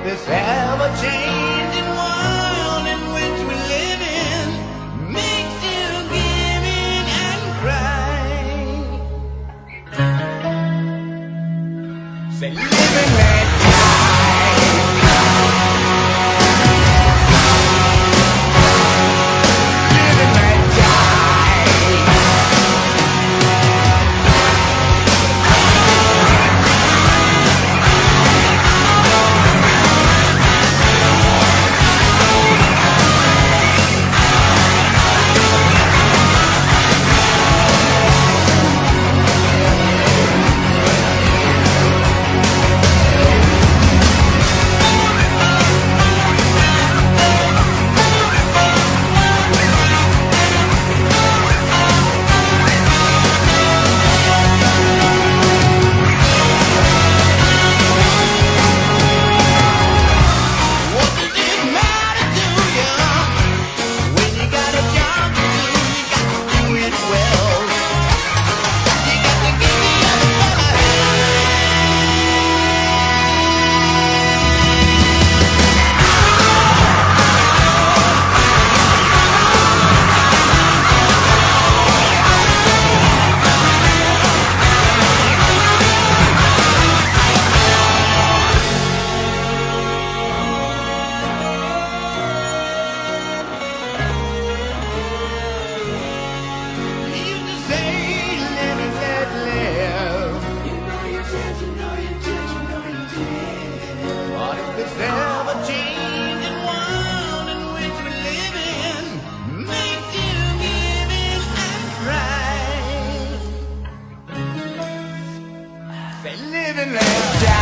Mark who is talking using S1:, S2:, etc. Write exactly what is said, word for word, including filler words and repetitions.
S1: this ever-changing world in which we live in makes you give in and cry. Say, live and let this ever-changing world in which we live in makes you give in and cry. Say, live and let die.